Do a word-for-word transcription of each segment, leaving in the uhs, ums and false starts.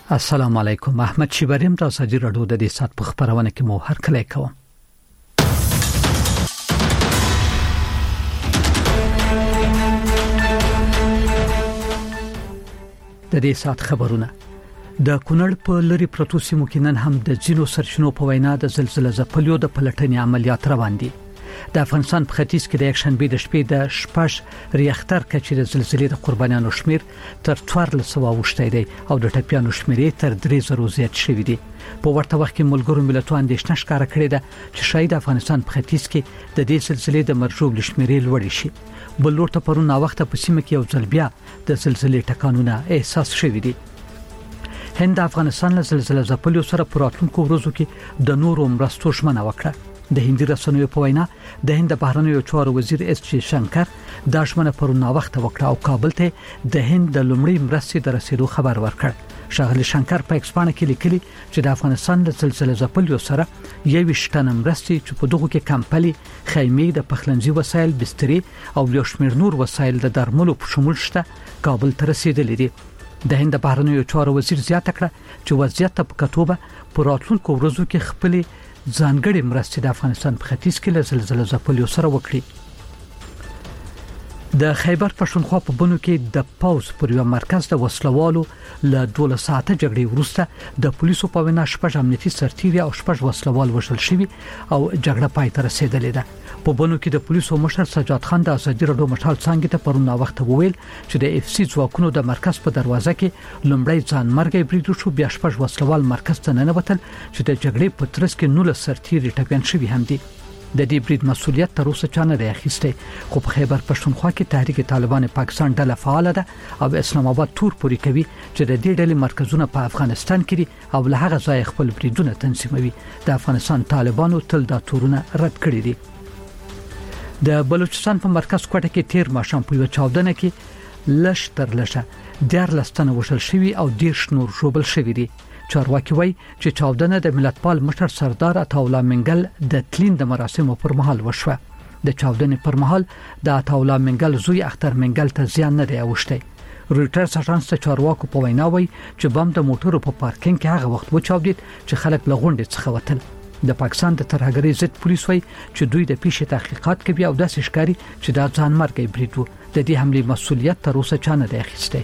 السلام علیکم. احمد شیبریم د ساجي رادیو د دې سات په خبرونه کې مو هر کله کوم. د دې سات خبرونه د کونړ په لری پروتو سیمو کې نن هم د جنو سرچینو په وینا د زلزلې ځپلیو د پلټنې عملیات روان دي. د افغانستان په ختیځ کې د یک شنبه د شپې د شپږ ریاختر کچې د زلزلې د قربانیانو شمیر تر څوارلس سوه وشته دی او د ټپیانو شمیر تر درې زره زیات شوی دی. په ورته وخت کې ملګرو ملتونو اندېښنه ښکاره کړې ده چې شاید افغانستان په ختیځ کې د دې زلزلې د مرجو لشمیر لوړ شي. بل لورته پرون وخت په سیمه کې یو ځل بیا د زلزلې ټکانونه احساس شوی دی. هند افغانستان له زلزلې ځپلیو سره پراتونکو ورځو کې د نورو مرستو ژمنه وکړه. د هندي رسنیو په وینا د هند بهرنیو چارو وزیر اس جی شنکر دا ژمنه پرون وخت وکړه او کابل ته د هند د لومړي مرستې د رسیدو خبر ورکړ. شاغلی شنکر په ایکسپانه کې لیکلي چې د افغانستان د زلزلې ځپلیو سره یو شتنه مرستې چې په دغه کې کمپلي خیمه د پخلنځي وسایل بستري او یو شمېر نور وسایل د درملو په شمول شته کابل ته رسیدلې دي. د هند بهرنیو چارو وزیر زیاته کړه چې وضعیت په کتوبه پر راتلونکو ورځو کې خپل ځانګړي مرستې د افغانستان په ختیځ کې له زلزلې ځپلیو سره وکړي. د خیبر پښتونخوا په بنو کې د پاوز پر یو مرکز د وسلوالو له دوله ساعته جګړې وروسته د پولیسو په وینا شپږ امنیتي سرتیري او شپږ وسلوال وژل شوي او جګړه پای ته رسیدلې ده. په بنو کې د پولیسو مشر سجاد خان د ازادي رادیو مشال څنګه ته پرون وخت وویل چې د اف سی ځواکونو د مرکز په دروازه کې لومړی ځان مرګي بریدو شو، بیا شپږ وسلوال مرکز ته ننوتل چې د جګړې په ترڅ کې نول سرتیري ټپيان شوي هم دي. د دې برید مسؤلیت تر اوسه چا نه دی اخیستی، خو په خیبر پښتونخوا کې تحریک طالبان پاکستان ډله فعال ده او اسلام آباد تور پوری کوي چې د دې ډلې مرکزونه په افغانستان کې دي او له هغه ځای خپل بریدونه تنظیموي. د افغانستان طالبانو تل دا تورونه رد کړی دي. د بلوچستان په مرکز کوټه کې تیر ماشام په یو چاودنه کې لش تر لشه ډیر لستنه وشل شوی او ډیر شنور جوړل شوی دي. چارواکي وایي چې چاودنه د ملتپال مشر سردار عطاالله منګل د تلین د مراسمو پر مهال وشوه. د چاودنې پر مهال د عطاالله منګل زوی اختر منګل ته زیان نه دی اوښتی. رويټرز اژانس ته چارواکو په وینا وایي چې بم د موټرو په پارکینګ کې هغه وخت وچاودید چې خلک له غونډې څخه وتل. د پاکستان د ترهګرۍ ضد پولیس وایي چې دوی د پیښې تحقیقات کوي او داسې ښکاري چې دا ځان مرګي برید وو. د دې حمله مسؤلیت تر اوسه چا نه دی اخیستی.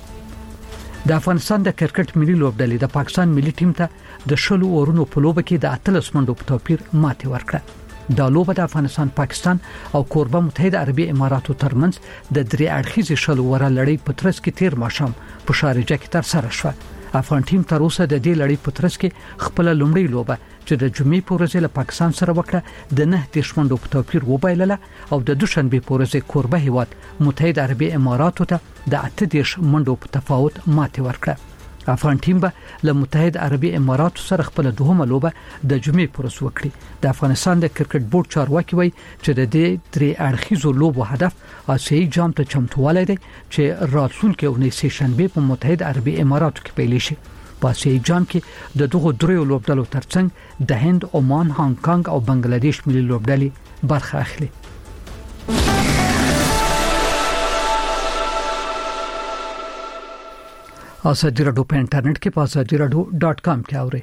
د افغانستان د کرکټ ملي لوبډلې د پاکستان ملي ټیم ته د شلو اورونو په لوبه کې د اتلس منډو په توپیر ماتې ورکړه. دا لوبه د افغانستان، پاکستان او کوربه متحده عربي اماراتو ترمنځ د درې اړخیزې شلو وره لړۍ په ترڅ کې تیر ماښام په شارجه کې تر سره شوه. افغان ټیم تر اوسه د دې لړۍ په ترڅ کې خپل لومړی لوبه چې د جمعې په ورځ له پاکستان سره وکړه د نه دیرش منډو په توپیر وبایلله او د دوشنبه په ورځ کوربه هیواد متحده عربي اماراتو ته د اته دیرش منډو په تفاوت ماتې ورکړه. افغان ټیم به له متحده عربي اماراتو سره خپل دوهمه لوبه د جمعې په ورځ وکړي. د افغانستان د کرکټ بورډ چارواکي وایي چې د دې درې اړخیزو لوبو هدف آسیایي جام ته چمتووالی دی چې راتلونکي اونۍ سه شنبه په متحده عربي اماراتو کې پیل شي. په آسیایي جام کې د دغو دریو لوبډلو ترڅنګ د هند، عمان، هانګ کانګ او بنگلاديش ملي لوبډلې برخه اخلي. ازادي رادیو په انټرنیټ کې په ازادي رادیو ډاټ کام کې اورئ.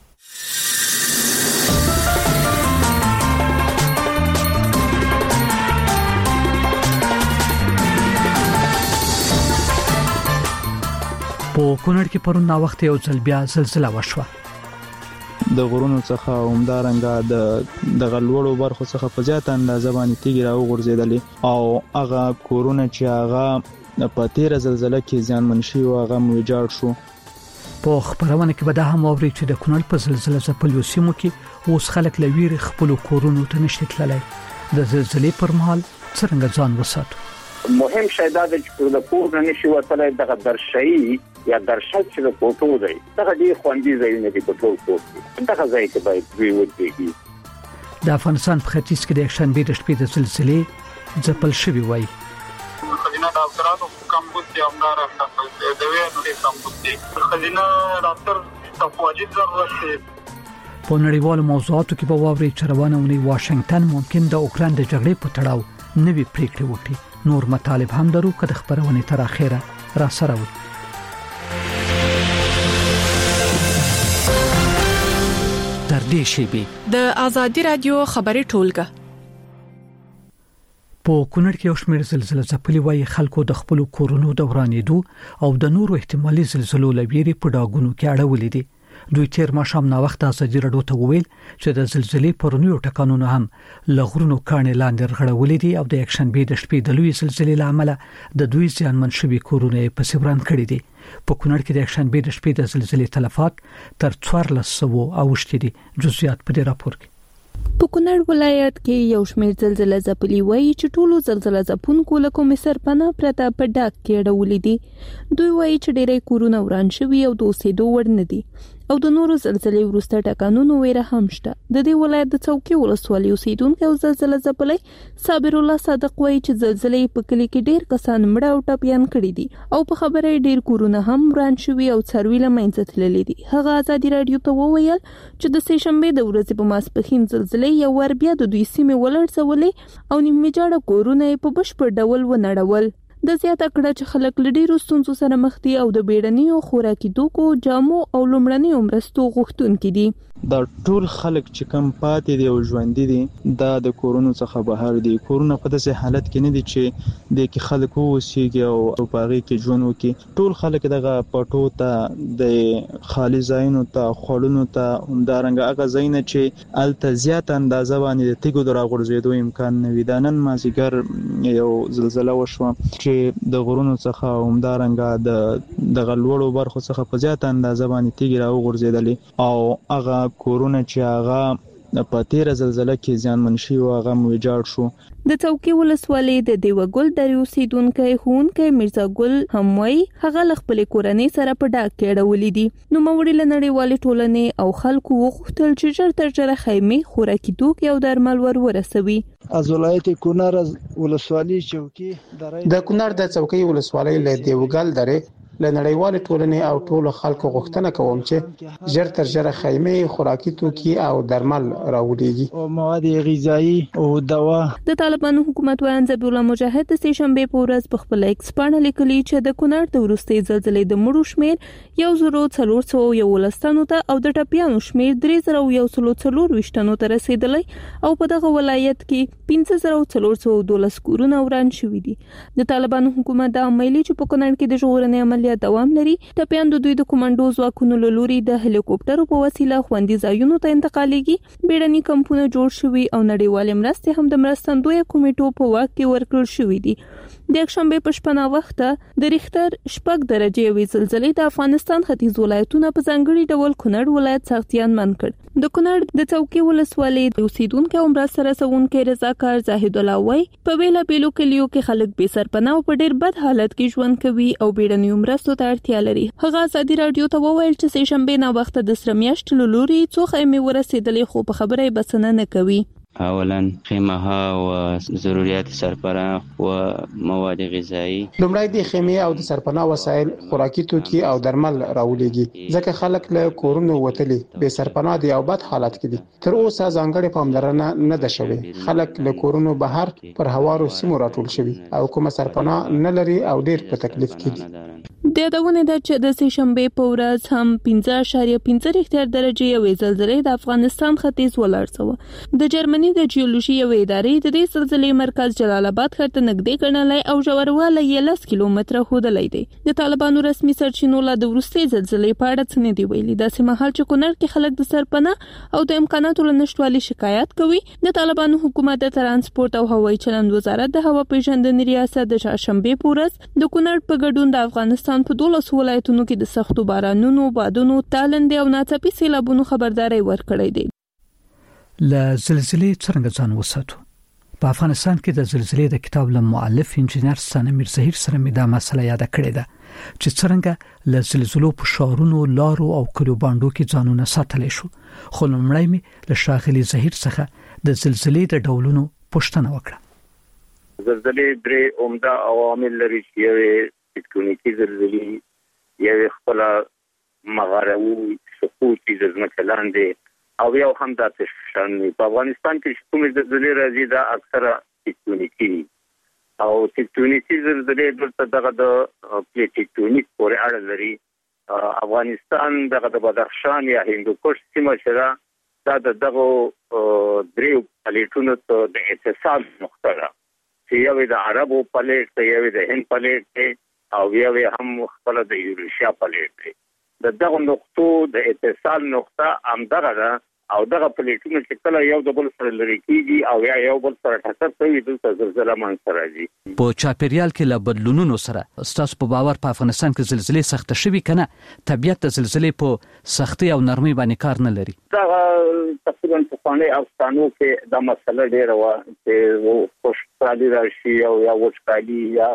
په کونړ کې پرون وخت یو ځل بیا زلزلہ وشوه. د غرونو څخه عمدارنګه د د غلوړو برخو څخه په زیات اندازه باندې تیږې راوغورځېدلې او هغه کورونه چې هغه په تیر زلزلہ کې زیانمن شوي او هغه ویجاړ شو. په خبرونه کې به دا هم اوري چې د کونړ په زلزلہ ځپلیو سیمو کې اوس خلک له ویرې خپل کورونو ته نشي تللی. د زلزلې پر مهال څنګه ځان وساتو؟ مهم شی دا دی چې د کور نه نشي وتلی دغه درشي یا درشل چې د کوټو دی دغه ډېر خوندي ځایونه دي په ټول کور کې. دغه ځای کې باید دوی ودرېږي. د افغانستان په ختیځ کې د شنبې د شپې د زلزلې ځپل شوي وایي. خزینه د افسرانو کمبود دی همدارنګه د وینو کمبود دی. خزینه ډاکټر تفواجد ضرورت دی. په نړیوالو موضوعاتو کې به واوري چې روانه ونی واشنگټن ممکن د اوکران د جګړې په تړاو نوې پریکړې وکړي. نور مطالب هم درو که د خبرونه تر اخره را سره وي. دې شیبې د ازادي رادیو خبري ټولګه. په کونړ کې یو شمېر زلزلې ځپلي وای خلکو د خپل کورونو دورانېدو او د نورو احتمالي زلزلو لویری په ډاګونو کې اړولې دي. دوی تیر ماښام نا وخت ازادي رادیو ته وویل چې د زلزلې پرونیو ټکانونو هم لغړونو کانې لاندې رغړولې دي او د یکشنبه د شپې د لوی زلزلې لامل د دوی ځانمن شوي کورونه په سیوران کړي دي. په کونړ کې د یکشنبه د شپې د زلزلې تلفات تر څوارلس سوه اوښتي دي. جزئیات په دې راپور کې. په کونړ ولایت کې یو شمېر زلزلې ځپلي وایي چې ټولو زلزلې ځپونکو له کومې سرپناه پرته په ډاګ کې اړولې دي. دوی وایي چې ډېری کورونه وران شوي او د اوسېدو وړ نه دي او د نورو زلزلې وروسته ټکانونو ویره هم شته. د دې ولایت د څوکۍ ولسوالۍ اوسیدونکو او زلزلې ځپلي صابر الله صادق وایي چې زلزلې په کلی کې ډېر کسان مړه او ټپيان کړي دي او په خبره ډېر کورونه هم وران شوي او څاروي له منځه تللي دي. هغه ازادي رادیو ته وویل چې د سې شنبه د ورځې په ماسپښین زلزلې یو ور بیا د دوی سیمې ولړزولې او نیمه جوړه کورونه په بشپړ ډول ونړول. د زیاته کړه چې خلک له ډیرو ستونزو سره مخ دي او د بیړنیو خوراکي توکو، جامو او لومړنیو مرستو غوښتونکي دي. دا ټول خلک چې کم پاتې دي او ژوند دي دا د کورونو څخه بهر دي. کورونه په داسې حالت کې نه دي چې د کې خلک اوسېږي او په هغه کې ژوند وکړي. ټول خلک دغه پټو ته د خالي ځایونو ته خړونو ته همدارنګه هغه ځایونه چې الته زیات اندازه باندې د تیګو د راغورځېدو امکان نه وي. دا نن مازیګر یو زلزلہ وشوه چې د غرونو څخه همدارنګه د دغه لوړو برخو څخه په زیات اندازه باندې تیګي راغورځېدلې او هغه کورونه چې هغه په تیر زلزلہ کې زیانمن شي او هغه ویجاړ شو. د څوکۍ ولسوالۍ د دیوګل درې اوسیدونکو هونکو مرزا ګل هموي هغه خپل کورنۍ سره په ډاګ کې اړولې دي. نو موري لنړیوالې ټولنې او خلکو وغوښتل چې ژر تر ژره خیمه خوراکي توکي او درمل ور ورسوي. از ولایت کونړ ولسوالۍ چوکۍ درې د کونړ د څوکۍ ولسوالۍ له دیوګل درې لنړیوالې ټولنې او ټولو خلکو غوښتنه کوم چې ژر تر ژره خیمه خوراکي توکي او درمل راوړيږي او مواد غذایی او دوا. د طالبانو حکومت وایي ذبیح الله مجاهد د سې شنبه په ورځ په خپل ایکس باندې لیکلي چې د کونړ د وروستي زلزلې د مړو شمیر یو زرو څلور سوه یو ولستانو ته او د ټپيانو شمیر درې زره یو سلو څلور وشتنو ته رسیدلی او په دغه ولایت کې پنځه زره څلور سوه دولس کورونه وران شوي دي. د طالبانو حکومت د عملی چې په کونړ کې د ژغورنې عملیات دوام لري. ټپيان د دوی د کمانډو ځواکونو له لوري د هلیکوپټرو په وسیله خوندي ځایونو ته انتقالېږي. بیړني کمپونه جوړ شوي او نړیوال مرستې هم د مرستندوی کمیټو په واک کې ورکړل شوې دي. د یکشنبه په شپه نا وخته د ریختر شپږ درجه وی زلزلې د افغانستان ختیځ ولایتونو په ځانګړي ډول کونړ ولایت سختيان من کړ. د کونړ د څوکۍ ولسوالۍ د اوسیدونکو او مرسته رسونکو رضاکار زاهد الله وای په ویلا بیلو کلیو کې خلک به سرپناه په ډیر بد حالت کې ژوند کوي او بیړنیو مرستو ته اړتیا لري. هغه ازادي رادیو ته وویل چې سې شنبه نا وخته د سرمیاشت لوري څو خیمه ورسېدلې خو په خبره بسنه نه کوي. اولا خیمه ها و ضرورت سرپناه و مواد غذایی. لومړی د خیمه او د سرپناه وسایل خوراکي توکي او درمل راولېږي ځکه خلک له کورونو وتلي به سرپناه دی او بد حالت کې دي. تر اوسه ځانګړي پاملرنه نه ده شوې. خلک له کورونو بهر پر هوارو سیمو راټول شوي او کومه سرپناه نه لري او ډیر په تکلیف کې دي. د یادونه ده چې د سې شنبه په ورځ هم پنځه اعشاریه پنځه ریختر درجه یوې زلزلې د افغانستان ختیځ ولړزوه. د جرمني د جیولوژي یوې ادارې د دې زلزلې مرکز جلال آباد ښار ته نږدې ګڼلی او ژوروالی یې لس کیلومتره ښودلی دی. د طالبانو رسمي سرچینو له د وروستۍ زلزلې په اړه څه نه دي ویلي. داسې مهال چې کونړ کې خلک د سرپناه او د امکاناتو له نشتوالي شکایت کوي، د طالبانو حکومت د ترانسپورت او هوایي چلند وزارت د هوا پیژندنې ریاست د چهارشنبې په ورځ د کونړ په ګډون د افغانستان په دولس ولایتونو کې د سختو بارانونو، بادونو، تالندې او ناڅاپي سیلابونو خبرداري ورکړې ده. ل زلزلې څنګه ځان وساتو؟ په افغانستان کې د زلزلې د کتاب له مؤلف انجنیر ثنا میرزهیر سره مې دا مسله یاد کړې ده چې څنګه ل زلزلو په شهرونو، لارو او کلیو باندې کې ځانونه ساتلی شو. خو لومړی مې له شاغلي زهیر څخه د زلزلې د ډولونو پوښتنه وکړه. زلزلې درې عمده عوامل لري چې یو تکتونیکي زلزلې، یو خپل مغربي سقوطي د ځمکې لاندې او یو هم د تشن. په افغانستان کې کومې زلزلې راځي دا اکثره تکتونیکي او تکتونیکي زلزلې دلته دغه د پلیټیکټونیک پورې اړه لري. افغانستان دغه د بدخشان یا هندوکش سیمه چې دا دغه دریو پلیټونو ته د اتصال نقطه ده چې یو د عربو پلیټ دی، یو د هند پلیټ دی او یو هم خپل د یوریشیا پلیټ دی. د دغه نقطو د اتصال نقطه همدغه ده او دغه پلیټونه چې کله یو د بل سره لري کیږي او یا یو بل سره ټکر کوي دلته زلزلہ منځته راځي. په چاپیریال کې له بدلونونو سره ستاسو په باور په افغانستان کې زلزلې سخت شوي کنه؟ طبيعت د زلزلې په سختي او نرمي باندې کار نه لري. دا تقریبا په خانه افغانستانو کې دا مسله ډیره و چې خوشحالي راشي او یا وچکالي یا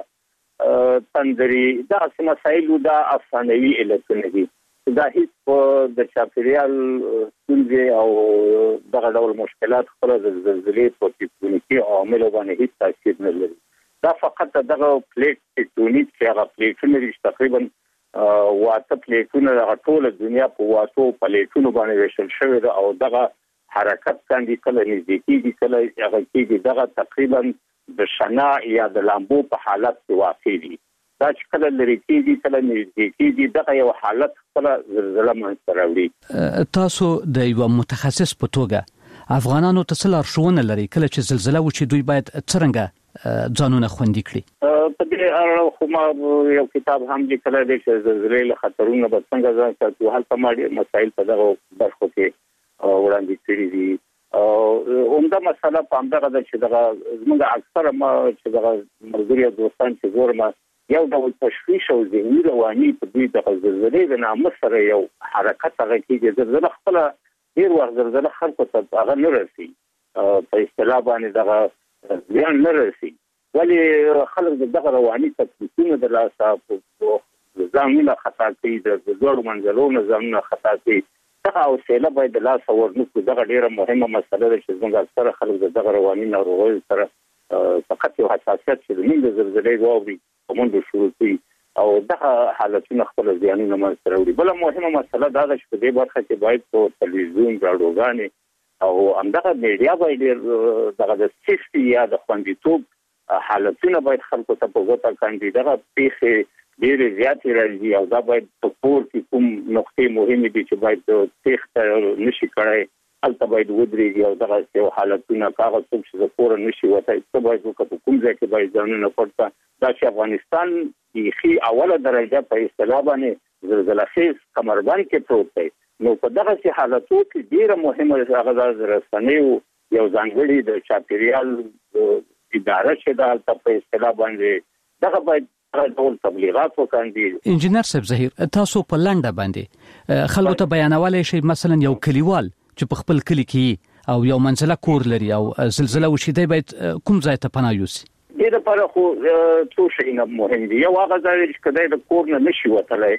تندري دا څه مسایل دا افغانوي علتونه دي. دا هیڅ د چاپیریال ستونزې او دغه ډول مشکلات خپل د زلزلې په تکتونیکي عواملو باندې هیڅ تاثیر نه لري. دا فقط دغه پلیټ تکتونیک چې هغه پلیټونه دي تقریبا واته پلیټونه د ټول دنیا په واتو پلیټونو باندې وشل شوی او دغه حرکت باندې کله نږدې کیږي کله هغه کیږي دغه تقریبا د شنا یا د لامبو په حالت کې واقع دي. دا چې کله لري کېږي کله نږدې کېږي دغه یو حالت خپل زلزلہ منځته راوړي. تاسو د یو متخصص په توګه افغانانو ته څه لارښوونه لري کله چې زلزلہ وشي دوی باید څرنګه ځانونه خوندي کړي؟ په دې اړه خو ما یو کتاب هم لیکلی دی چې زلزلې له خطرونو به څنګه ځان ساتو. هلته ما ډېر مسایل په دغه برخو کې وړاندې کړي دي. عمده مسله په همدغه ده چې دغه زموږ اکثره ما چې دغه ملګري او دوستان چې ګورم یو ډول تشویش او ذهني رواني په دې د زلزلې د نامه سره یو حرکت هغه کېږي. زلزلہ خپل ډېر وخت زلزلہ خلکو ته هغه نه رسي په اصطلاح باندې دغه ځان نه رسي ولې خلک دغه رواني تکلیفونه د لاسه ځانونه خطا کوي د لوړو منزلونو ځانونه خطا کوي. دغه حوصله باید د لاسه ورنکړو. دغه ډېره مهمه مسله ده چې زموږ اکثره خلک د دغه رواني ناروغیو سره فقط یو حساسیت چې زموږ د زلزلې واوري کومه شروع کوي او دغه حالتونه خپل ځانونه منځته راوړي. بل مهمه مسله دا ده چې په دې برخه کې باید په تلویزیون راډیوګانې او همدغه میډیا باید دغه د سیفتي یا د خوندیتوب حالتونه باید خلکو ته په ګوته کړي. دغه پیښې ډېرې زیاتې راځي او دا باید په کور کې کوم نقطې مهمې دي چې باید تېښته نشي کړی هلته باید ودرېږي او دغه یو حالتونه هغه څوک چې د کوره نشي وتی څه باید وکړي په کوم ځای کې باید ځانونه پټ کړه. دا چې افغانستان بیخي اوله درجه په اصطلاح باندې زلزلہ خیز کمربند کې پروت دی نو په دغه حالتو کې ډېره مهمه هغه د رسنیو یو ځانګړي د چاپیریال اداره چې دا په اصطلاح باندې دغه باید ټول تبلیغات وکړي. انجینر صاحب ظهیر تاسو په لنډه باندې خلکو ته بیانولای شي مثلا یو کلیوال چې په خپل کلی کې او یو منزله کور لري او زلزلہ وشي دی باید کوم ځای ته پناه یوسي؟ دې لپاره خو څو شیونه مهم دي. یو هغه ځای چې کله د کور نه نشي وتلی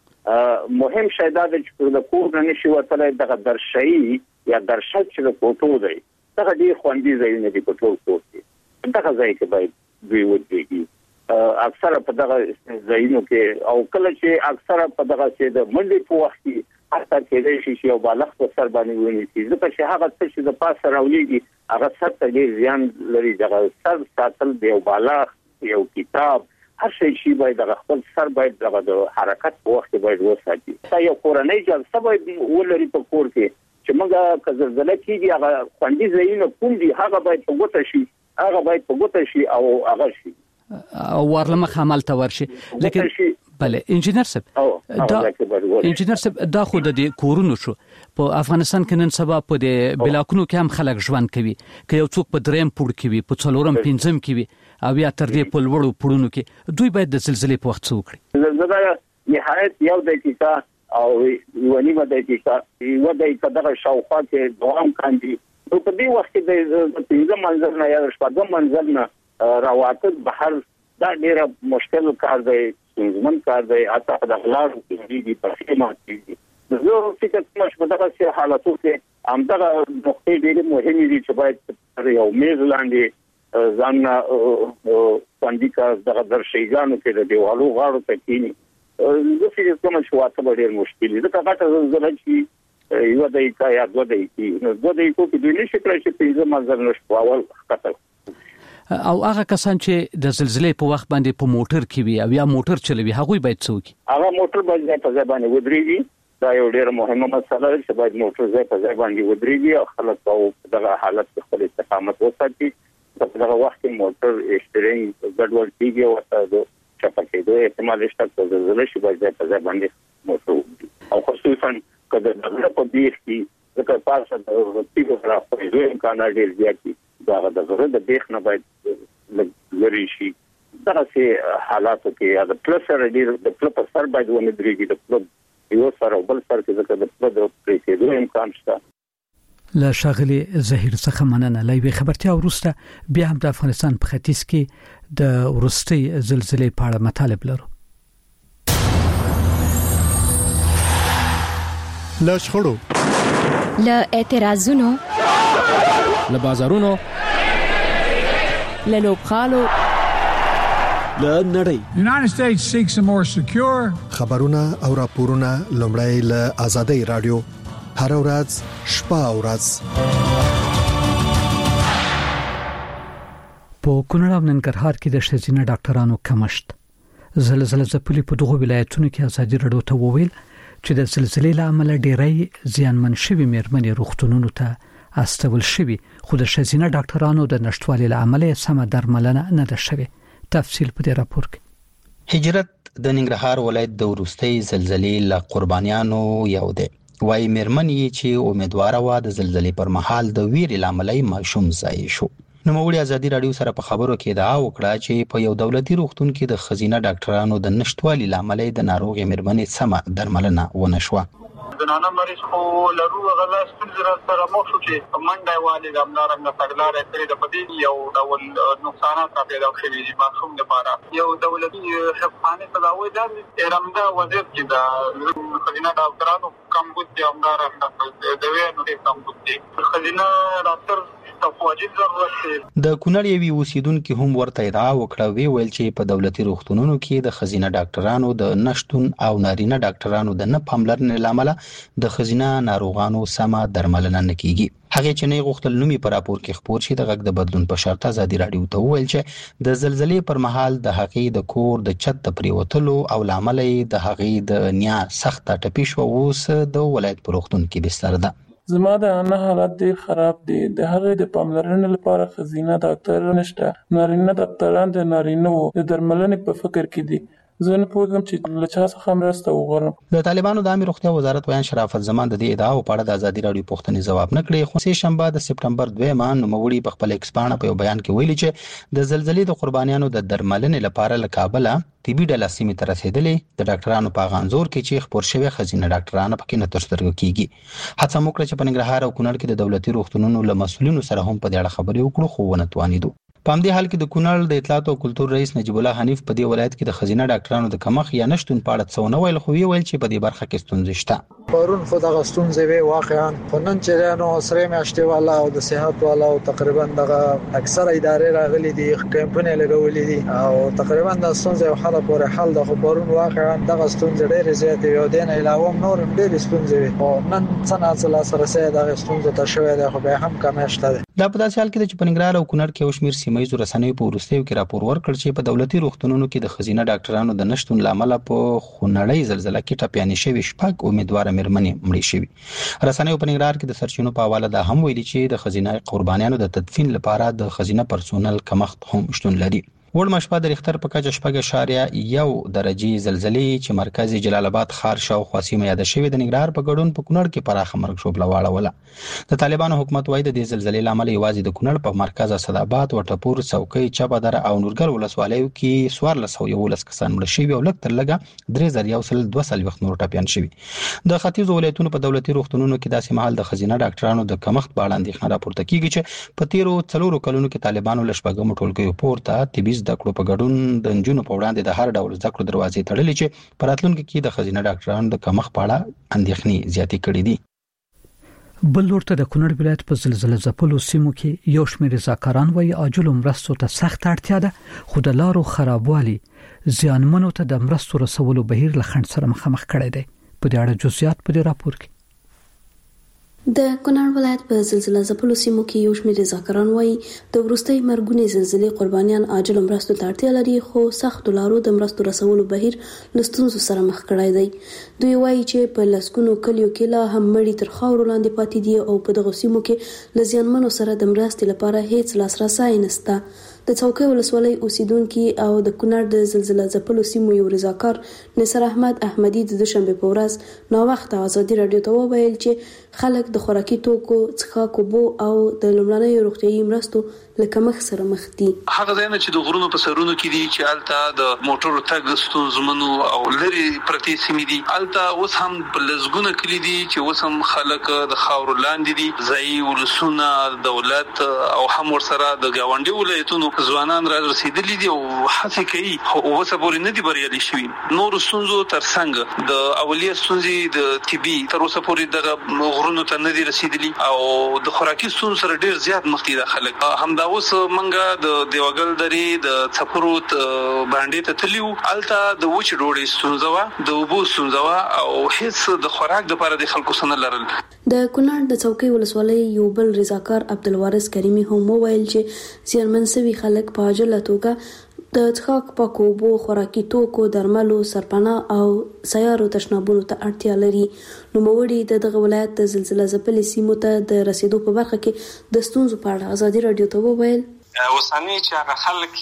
مهم شی دا دی چې د کور نه نشي وتلی دغه درشي یا درشت چې د کوټو دی دغه ډېر خوندي ځایونه دي په ټول کور کې. دغه ځای کې باید دوی ودرېږي اکثره په دغه ځایونو کې او کله چې اکثره په دغه چې د منډې په وخت کې حتی کېدای شي چې یو بالغ په سر باندې ونیسي ځکه چې هغه څه چې د پاسه راولېږي هغه سر ته ډېر زیان لري. دغه سر ساتل د یو بالغ یو کتاب هر شي شي باید دغه خپل سر باید دغه د حرکت په وخت باید وساتي. دا یو کورنۍ جلسه باید ولري په کور کې چې موږ که زلزلہ کېږي هغه خوندي ځایونه کوم دي هغه باید په ګوته شي هغه باید په ګوته شي او هغه شي او ورلمخ عمل ته ورشي. لیکن بله انجینر صاحب دا انجینر صاحب دا خو د کورونو شو په افغانستان کې نن سبا په د بلاکونو کې هم خلک ژوند کوي که یو څوک په دریم پوړ کې وي په څلورم پنځم کې وي او یا تر دې په لوړو پوړونو کې دوی باید د زلزلې په وخت څه وکړي؟ زلزلہ نهایت یو دقیقه او یو نیمه دقیقه یو دقیقه دغه شاوخوا کې دوام کوي نو په دې وخت کې د پنځم منزل نه یا شپږم منزل نه راواتل بهر دا ډیره مشکل کار دی ستونزمن کار دی حتی د غلاړو کې دي په خیمه کې زه فکر کوم چې په دغه حالاتو کې همدغه نقطې ډېرې مهمې دي چې باید یو میز لاندې ځان باندې کار دغه درشيګانو کې د دیوالو غاړو ته کېني زه فکر کوم چې واته ډېر مشکل دي ځکه غټه زلزلہ چې یو دقیقه یا دوه دقیقې نو دوه دقیقو کې دوی نشي کړی چې پنځه منزل نشو اول خطر او هغه کسان چې د زلزلې په وخت باندې په موټر کې وي او یا موټر چلوي هغه باید څوک هغه موټر باید په ځای باندې ودرېږي دا یو ډېر مهمه مسله ده چې باید موټر ځای په ځای باندې ودرېږي او خلک په دغه حالت کې خپل استقامت وساتي. په دغه وخت کې موټر استرینګ ګډوډ کیږي او تاسو چپکې دوی احتمال شته چې زلزلې شي باید ځای په ځای باندې موټر او خصوصا کله دغه په بیخ کې ځکه پاسه د تیګو سره په دوی امکان ډېر زیات دي دا د زړه د بیخ نه باید لري شي. دا چې حالاتو کې د پلس سره ډېر د پلس سره باید ونه درېږي د پلس یو سره بل سره کې ځکه د پلس د پرې دوی امکان شته. له شاغلي زهیر څخه مننه. لایوي خبرتیا ورسته بیا هم د افغانستان په ختیځ کې د ورستي زلزلې په اړه مطالب لرو. له شخړو، له اعتراضونو، له بازارونو، له لوبغالو، له نړۍ. United States seeks a more secure. خبرونه او راپورونه لومړی له آزادۍ رادیو هر ورځ شپه او ورځ. په کونړ او ننګرهار کې د ښځینه ډاکټرانو کمښت. زلزلې ځپلي په دغه ولایتونو کې ازادي رادیو ته وویل چې د زلزلې له امله ډېری زیانمن شوي مېرمنې روغتونونو ته استول شوي، خو د ښځینه ډاکټرانو د نشټوالي له امله سمه درملنه نه ده شوې. تفصیل په دې راپور کې. هجرت د ننګرهار ولایت د ورستۍ زلزلې له قربانیانو یو دی. وای مېرمنې چې امیدواره و د زلزلې پر مهال د ویرې لامل ماشوم ځای شو. نو موږ ازادي رادیو سره په خبرو کې دا وکړه چې په یو دولتي روغتون کې د خزینه ډاکټرانو د نشټوالي لامل د ناروغي مېرمنې سمه درملنه ونه شوه. د نانا مریض خو لرو غلا ستونزې سره مخ شو چې منډه والي د املارنګ تګلارې کړې د پدې یو ډول نقصانات را پیدا شوي دي ماشوم لپاره. یو دولتي شفاخانه تداوی د رمضان وزیر چې د خزینه ډاکټرانو کمبود دي املارنګ د وینو د کمبود دي خزینه ډاکټر د کونړ یوې اوسیدونکو هم ورته ادعا وکړه، وی ویل چې په دولتي روغتونونو کې د خزینه ډاکټرانو د نشټون او نارینه ډاکټرانو د نه پاملرنې لامل د خزینه ناروغانو سمه درملنه نه کیږي. هغه چې نه غوښتل نومي په راپور کې خبر شي د غږ د بدلون په شرط ازادي رادیو ته ویل چې د زلزلې پر مهال د هغې د کور د چت پریوتلو او لامل د هغې د نیا سخت ټپي شو اوس د ولایت په روغتون کې بستر ده. زما د انا حالت ډیر خراب دي. د هغې د پاملرنې لپاره خزینه ډاکټر نشته. نارینه ډاکټران د نارینه د درملنې په فکر کې دي. زه نه پوهیږم چې له چا څخه مرسته وغواړم. د طالبانو د عامه روغتیا وزارت ویان شرافت زمان د دې ادعا په اړه د ازادي رادیو پوښتنې ځواب نه کړی، خو سه شنبه د سپټمبر دویمه نوموړي په خپل ایکس پاڼه په بیان کې ویلي چې د زلزلې د قربانیانو د درملنې لپاره له کابل طبي ډله سیمې ته رسیدلې د ډاکټرانو په غانزور کې چې خبر شوی خزینه ډاکټرانو پکې نه ترسترګو کیږي. هڅه وکړه چې په ننګرهار او کونړ کې د دولتي روغتونونو له مسولینو سره هم په دې اړه خبرې وکړو، خو ونه توانیدو. په همدې حال کې د کونړ د اطلاعات او کلتور رئیس نجیب الله حنیف په دې ولایت کې د خزینه ډاکټرانو د کمښت یا نشټون په اړه څه ونه ویل، خو ویل چې په دې برخه کې ستونزې شته. پرون خو دغه ستونزې وی واقعا فنن چې نو سره میاشتې والا او د صحت والا او تقریبا دغه اکثره ادارې راغلي دي کمپنۍ لګولې دي او تقریبا د ستونزې حل پورې حل د خو پرون واقعا دغه ستونزې ډېرې زیاتې یو دین علاوه نور ډېرې ستونزې او نن څنګه څلا سره سره دغه ستونزې ته شوې ده خو به هم کمشته ده. دا په داسې حال کې چې په ننګرهار او کونړ کې وشمیر سیمایي رسنیو په ورستیو کې راپور ورکړ چې په دولتي روغتونونو کې د خزینه ډاکټرانو د نشټون لامل په خونړۍ زلزلې کې ټپيانې شوي شپږ امیدواره مېرمنې مړې شوي. رسنیو په ننګرهار کې د سرچینو په حواله دا هم ویلي چې د خزینه قربانیانو د تدفین لپاره د خزینه پرسونل کمښت هم شتون لري. وړ مشپه د ریختر په کچه شپږ اشاریه یو درجه زلزلې چې مرکزی جلال آباد ښار شاوخوا سیمه یاد شوې د ننګرهار په ګډون په کونړ کې پراخه مرګ شوبله واړوله. د طالبانو حکومت وايي د دې زلزلې لامل یوازې د کونړ په مرکز اسداباد وټپور څوکۍ چپدر او نورګل ولسوالیو کې څوارلس سوه یولس کسان مړه شوي او لږ تر لږه درې زره یو سل دوه څلوېښت نور ټپیان شوي. د ختیځو ولایتونو په دولتي روغتونونو کې داسې مهال د خزینه ډاکټرانو د کمښت په اړه اندېښنه راپورته کیږي چې په تیرو څلورو کلونو کې طالبانو له شپږمو ټولګیو پورته طبي زده کړو په ګډون د نجونو په وړاندې د هر ډول زده کړو دروازې تړلې چې په راتلونکي کې د خزینه ډاکټرانو د کمښت په اړه اندېښنې زیاتې کړې دي. بل ورته د کونړ ولایت په زلزلې ځپلو سیمو کې یو شمېر رضاکاران وایي عاجل مرستو ته سخت اړتیا ده، خو د لارو خرابوالي زیانمنو ته د مرستو رسولو بهیر له خنډ سره مخامخ کړی دی. په دې اړه جزئیات په دې راپور کې. د کونړ ولایت په زلزلہ ځپلو سیمو کې یو شمېر رضاکاران وایي د وروستۍ مرګونې زلزلې قربانیان عاجل مرستو ته اړتیا لري، خو سختو لارو د مرستو رسولو بهیر له ستونزو سره مخ کړی دی. دوی وایي چې په لسګونو کلیو کې لا هم مړي تر خاورو لاندې پاتې دي او په دغو سیمو کې له زیانمنو سره د مرستې لپاره هیڅ لاسرسی نشته. د څوکۍ ولسوالۍ اوسیدونکي او د کونړ د زلزلہ ځپلو سیمو یو رضاکار نصر احمد احمدي د دوشنبه په ورځ ناوخته ازادي راډیو ته وویل چې خلک د خوراکي توکو، څښاک اوبو او د لومړنیو روغتیايي مرستو له کمښت سره مخ دي. هغه ځایونه چې د غرونو په سرونو کې دي چې هلته د موټرو تګ ستونزمنو او لري پرتې سیمې دي، هلته اوس هم په لسګونه کلي دي چې اوس هم خلک د خاورو لاندې دي. ځایي ولسونه، دولت او هم ورسره د ګاونډي ولایتونو ځوانان را رسیدلي دي او هڅه کوي، خو اوسه پورې نه دي بریالي شوي. نورو ستونزو ترڅنګ د اولیه ستونزې د طبي تر اوسه پورې دغه غرونو ته نه دي رسیدلي او د خوراکي ستونزو سره ډېر زیات مخ دي خلک. همدا اوس منګه د دیوګل درې د څپرو باندې ته تلیو، الته د وچ ډوډۍ ستونزه وه، د اوبو ستونزه وه او هیڅ د خوراک لپاره د خلکو څه نه لرل. د کونړ د څوکۍ ولسوالۍ یو بل رضاکار عبدالوارث کریمي هم وویل چې زیانمن شوي خلک په عاجله توګه د څښاک پاکو اوبو، خوراکي توکو، درملو، سرپناه او سیارو تشنابونو ته اړتیا لري. نوموړي د دغه ولایت د زلزلہ ځپلې سیمو ته د رسیدو په برخه کې د ستونزو په اړه ازادي راډیو ته وویل اوسنی چې هغه خلک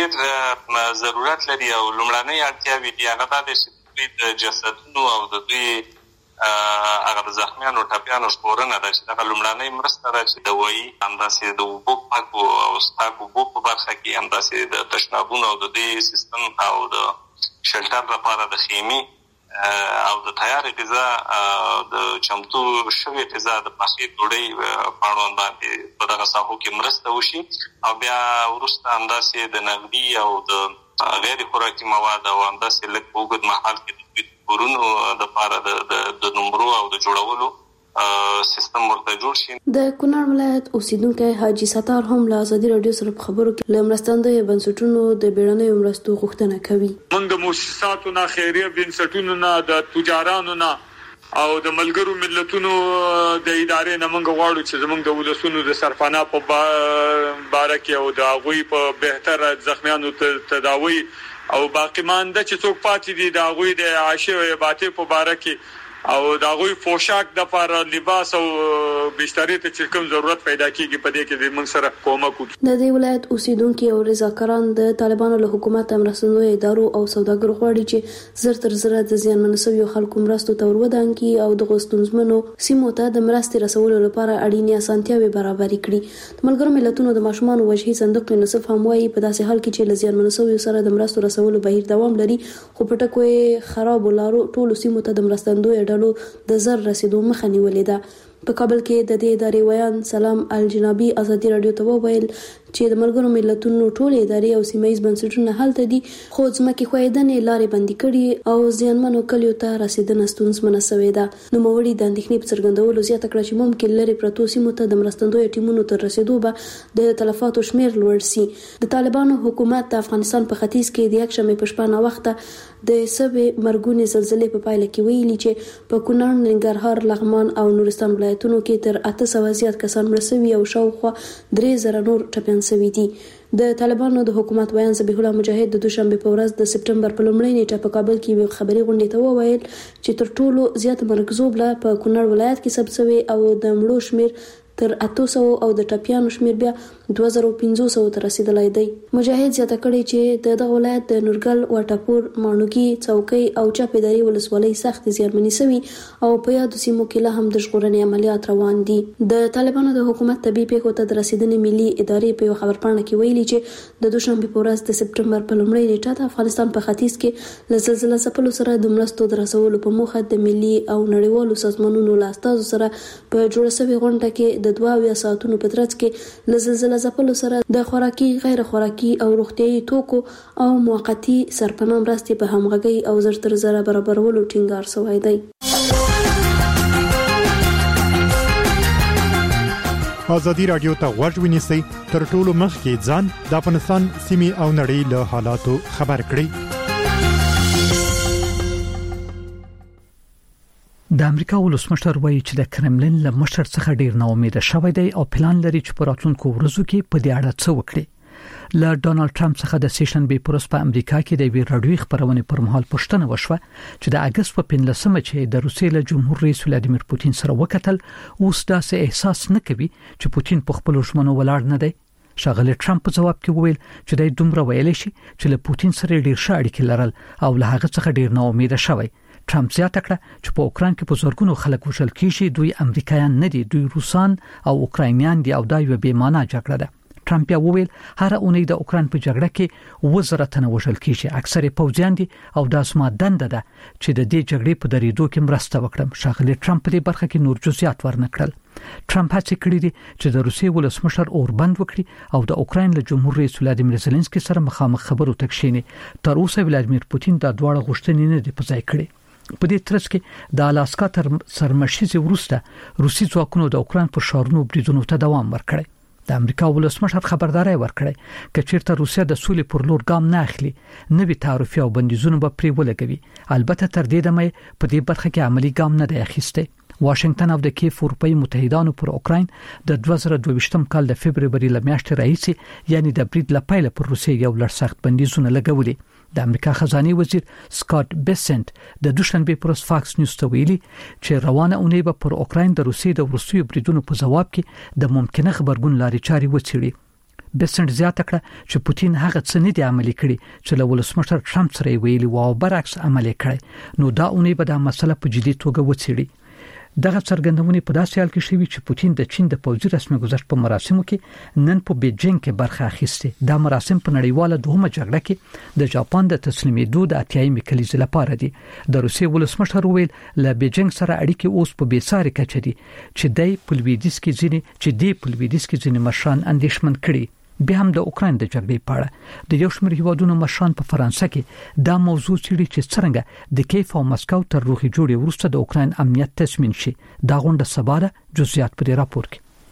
ډېر ضرورت لري او لومړنۍ اړتیاوې دي هغه دا دی چې د جسدونو او د دوی هغه د زخمیانو ټپیانو ژغورنه ده چې دغه لومړنۍ مرسته ده چې دوایي، همداسې د اوبو پاکو او څښاک اوبو په برخه کې، همداسې د تشنابونو او د دې سیستم او د شلټر لپاره د خیمې او د تیار غذا، د چمتو شوې غذا، د پخې ډوډۍ په اړوند باندې په دغه ساحو کې مرسته وشي او بیا وروسته همداسې د نغدي او د غیر خوراکي مواد او همداسې لږ په اوږد مهال کې د کورونو لپاره د نمبرو او د جوړولو سیستم ورته جوړ شي. د کونړ ولایت اوسیدونکی حاجي ستار هم له ازادي راډیو سره په خبرو کې له مرستندویو بنسټونو د بیړنیو مرستو غوښتنه کوي. موږ د مؤسساتو نه، خیریه بنسټونو نه، د تجارانو نه او د ملګرو ملتونو د ادارې نه موږ غواړو چې زموږ د ولسونو د سرپناه په باره کې او د هغوی په بهتر زخمیانو تداوی او باقی مانده چې څوک پاتې دي د هغوی د عاشه او عبادت په باره کې او د هغوی پوشاک د لپاره لباس او بسترې ته چې کوم ضرورت پیدا کیږي په دې کې د موږ سره کومک وکړي. د دې ولایت اوسیدونکو او رضاکاران د طالبانو له حکومت مرستندوی ادارو او سوداګرو غواړي چې زر تر زر د زیانمن شویو خلکو مرستو ته ورودانکي او د غوښتنځمنو سیمو ته د مرستې رسولو لپاره اړینې اسانتیاوي برابر کړي. د ملګرو ملتونو د ماشومان وجهي صندوق یونیسف هم وايي په داسې حال کې چې له زیانمن شویو سره د مرستو رسولو بهیر دوام لري، خو په ټکو خراب لارو ټولو سیمو ته د مرستندوی د زر رسیدو مخه نیولې ده. په کابل کې د دې ادارې ویان سلام الجنابي ازادي راډیو ته وویل چې د ملګرو ملتونو ټول ادارې او سیمایي بنسټونه هلته دي، خو ځمکې خویدنې لارې بندي کړي او زیانمنو کلیو ته رسیدنه ستونزمنه شوې ده. نوموړي د اندېښنې په څرګندولو زیاته کړه چې ممکن لري پرتو سیمو ته د مرستندوی ټیمونو تر رسیدو به د تلفاتو شمیر لوړ سي. د طالبانو حکومت د افغانستان په ختیځ کې د یکشنبې په شپه ناوخته د سبې مرګونې زلزلې په پایله کې ویلي چې په کونړ، ننګرهار، لغمان او نورستان ولایتونو کې تر اته سوه زیات کسان مړه شوي او شاوخوا درې زره نور ټپیان شوي دي. د طالبانو د حکومت ویان ذبیح الله مجاهد د دوشنبه په ورځ د سپټمبر په لومړۍ نیټه په کابل کې یو خبري غونډې ته وویل چې تر ټولو زیات مرګ زوبله په کونړ ولایت کې ثبت شوی او د مړو شمیر تر اته سوه او د ټپیانو شمیر بیا دوه زره پنځه سوه ته رسیدلی دی. مجاهد زیاته کړې چې د دغه ولایت د نورګل، واټاپور، ماڼوګي، څوکۍ او چاپیداري ولسوالۍ سخت زیانمنې شوي او په یادو سیمو کې لا هم د ژغورنې عملیات روان دي. د طالبانو د حکومت طبي پیښو ته د رسیدنې ملي ادارې په یو خبرپاڼه کې ویلي چې د دوشنبه په ورځ د سپټمبر په لومړۍ نیټه د افغانستان په ختیځ کې له زلزلہ ځپلو سره د مرستو د رسولو په موخه د ملي او نړیوالو سازمانونو له استازو سره په جوړه شوې غونډه کې د دوه اویا ساعتونو په ترڅ کې له زلزلہ ځپلو سره د خوراکي، غیر خوراکي او روغتیايي توکو او موقتي سرپناه مرستې په همغږۍ او زر تر زره برابرولو ټینګار شوی دی. ازادي راډیو ته غوږ ونیسئ، تر ټولو مخکې ځان د افغانستان سیمې او نړۍ له حالاتو خبر کړئ. د امریکا ولسمشر وایي چې د کرملین له مشر څخه ډیر نا امیده شوی دی او پلان لري چې په راتلونکو ورځو کې په دې اړه څه وکړي. له ډونالد ټرمپ څخه د سیشن به پروس په امریکا کې د وی رادیوي خبرونه پر مهال پښتنه وشوه چې د اگست په پنځلسمه چې د روسیې له جمهور رئیس ولادیمیر پوتین سره وکتل، اوس داسې احساس نه کوي چې پوتین په خپل ژمنو ولاړ نه دی. شاغلی ټرمپ په جواب کې وویل چې د دومره ویل شي چې له پوتین سره ډیر ښه اړیکې لرل او له هغه څخه ډیر نا امیده شوی. ټرمپ زیاته کړه چې په اوکران کې په زورګونو خلک وژل کیږي، دوی امریکایان نه دي، دوی روسان او اوکراینیان دي او دا یو بې معنا جګړه ده. ټرمپ یې وویل هر اونۍ د اوکران په جګړه کې وزره تنه وژل کیږي، اکثره پوځیان دي او دا سما دنده ده چې د دې جګړې په دریدو کې مرسته وکړم. شاغلی ټرمپ په دې برخه کې نور جزئیات ورنکړل. ټرمپ هڅه کړې دي چې د روسیې ولسمشر اوربند وکړي او د اوکران له جمهور رئیس ولادیمیر زيلنسکي سره مخامخ خبرو تکشینی. تر اوسه ولادیمیر پوتین دا دواړه غوښتنې نه دي په ځای کړې. په دې ترڅ کې د الاسکا تر سرمشيزي وروسته روسي ځواکونو د اوکران پر شارونو بریدونو ته دوام ورکړی. د امریکا ولسمشر خبرداري ورکړی چې چیرته روسیا د سولې پر لور ګام نه اخلي، نوي تعرفي او بندیزونه به پرې ولګوي. البته تر دې دمه په دې برخه کې عملی ګام نه دی اخیسته. واشنگټن او د کیف اروپאי متحدانو پر اوکرين د دوه زره دوه ویشتم کال د فبرवरी لمیاشتې راهیسې یعنی د برید لپاره پر روسیې یو لړ سخت بندیزونه لګولي. د امریکا خزاني وزیر سکاٹ بیسنت د دوشنبه پر فاکس نیوز ته ویلي چې روانه اونۍ به پر اوکرين د روسیې د ورسوي بریدونو په جواب کې د ممکنه خبرګون لاري چاري وڅېړي. بیسنت زیاته کړه چې پوتین هغه څه نه دی عملي کړی چې له ولسمشر ټرمپ سره ویلي او برعکس عملي کړی، نو دا اونۍ به د مسله په جدي توګه وڅېړي. دغه څرګندونې په داسې حال کې شوي چې پوتین د چین د پوځي رسمي گذشت په مراسمو کې نن په بیجینګ کې برخه اخیسته. دا مراسم په نړیواله دوهمه جګړه کې د جاپان د تسلیمېدو د اتیایمې کلیزې لپاره دي. د روسیې ولسمشر ویل له بیجینګ سره اړیکې اوس په بیساري کچه دي چې دای په لویدیځ کې ځینې چې دی په لویدیځ کې ځینې مشران اندېښمن کړي. به هم د اوکران د جګړې په اړه د یو شمېر هیوادونو مشران په فرانسه کې دا موضوع څېړي چې څنګه د کیف او مسکو تر روغې جوړې وروسته د اوکران امنیت تضمین شي. دا غونډه سبا جزئیات په راپور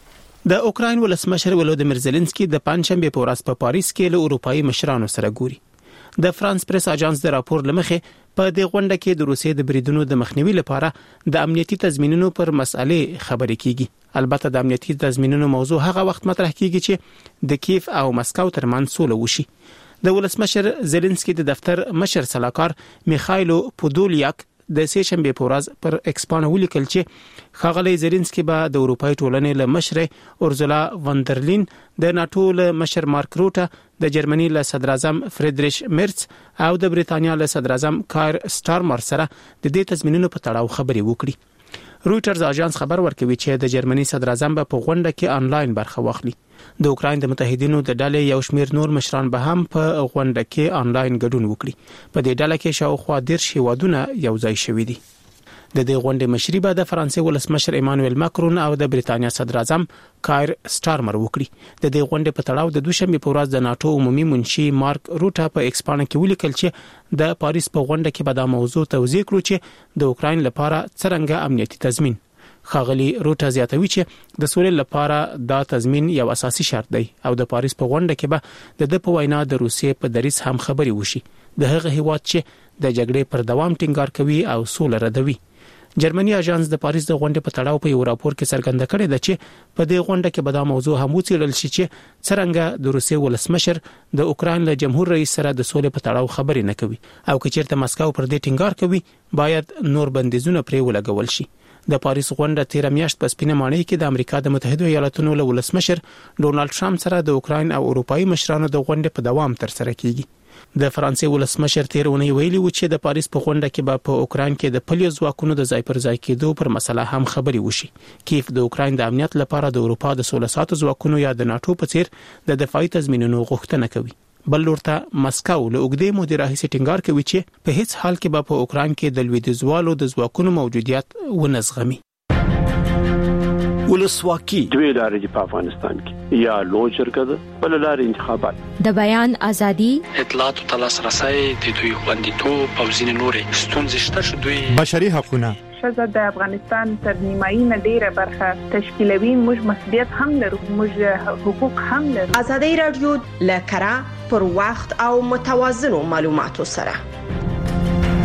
کې د اوکران ولسمشر ولودیمیر زيلنسکي د پنځشنبه په ورځ په پاریس کې له اروپאי مشرانو سره ګوري. د فرانس پریس اژانس د راپور لمخې په دې غونډه کې د روسیې د بریدونو د مخنیوي لپاره د امنیتي تضمینونو پر مسالې خبرې کیږي. البته د امنیتي تضمینونو موضوع هغه وخت مطرح کیږي چې د کیف او مسکو ترمنځ سوله وشي. د ولسمشر زيلنسکي د دفتر مشر سلاکار میخایلو پودولیاک د سه شنبه په ورځ پر ایکس باندې ولیکل چې ښاغلی زيلنسکي به د اروپאי ټولنې له مشر اورزولا وندرلین، د ناتو له مشر مارک روټه، د جرمني له صدر اعظم فریدریش مرز او د بریتانیا له صدر اعظم کایر سټارمر سره د دې تضمینونو په تړاو خبرې وکړي. رويټرز اژانس خبر ورکوي چې د جرمني صدر اعظم په غونډه کې آنلاین برخه واخلي. د اوکرين د متحدینو د ډلې یو شمېر نور مشران به هم په غونډه کې آنلاین ګډون وکړي. په دې ډله کې شاوخوا دیرش هیوادونه یو ځای شوي دي. د دې غونډې مشري به د فرانسې ولسمشر ایمانوئل ماکرون او د بریتانیا صدر اعظم کایر سټارمر وکړي. د دې غونډې په تړاو د دوشنبه په ورځ د ناتو عمومي منشي مارک روټه په ایکس باندې کې ولیکل چې د پاریس په غونډه کې به دا موضوع توضیح کړو چې د اوکرين لپاره څنګه امنیتي تضمین. خاغلی روټه زیاتوي چې د سولې لپاره دا تضمین یو اساسي شرط دی او د پاریس په غونډه کې به د د په وینا د روسیې په دریس هم خبري وشي. د هغه هیواد چې د جګړې پر دوام ټینګار کوي او سوله ردوي. جرمني اژانس د پاریس د غونډې په تړاو په یو راپور کې څرګنده کړې ده چې په دې غونډه کې به دا موضوع هم وڅېړل شي چې څنګه د روسیې ولسمشر د اوکرين له جمهور رئیس سره د سولې په تړاو خبرې نه کوي او که چیرته مسکو پر دې ټینګار کوي باید نور بندیزونه پرې ولګول شي. د پاریس غونډه تیر میاشت په سپینه ماڼۍ کې د امریکا د متحده ایالاتونو له ولسمشر ډونالد ټرمپ سره د اوکرين او اروپאי مشرانو د غونډې په دوام تر سره کیږي. د فرانسې ولسمشر تیر اونۍ ویلي و چې د پاریس په غونډه کې به په اوکرين کې د پلیو ځواکونو د ځای پر ځای کېدو پر مسله هم خبري وشي. کیف د اوکرين د امنیت لپاره د اروپا د سولې ساتو ځواکونو یا د ناتو په څیر د دفاعي تضمینونو غوښتنه کوي. بل لورته مسکو له اوګدې مودې راهیسې ټینګار کوي چې په هیڅ حال کې به په اوکرين کې د لویدیځوالو د ځواکونو موجودیت ونزغمي. ولسواکي دوی لارې په افغانستان کې یا لوی جرګه ده بل لارې انتخابات د بیان ازادي اطلاعات او لاسرسي د دوی خوندیتوب او ځینې نورې ستونزې شته چې دوی بشري حقوقونه شزه د افغانستان تر نیمایي نه ډیره برخه تشکیلوي. موږ مسؤلیت هم لرو، موږ حقوق هم لرو. ازادي رادیو لکرا پر وخت او متوازنو معلوماتو سره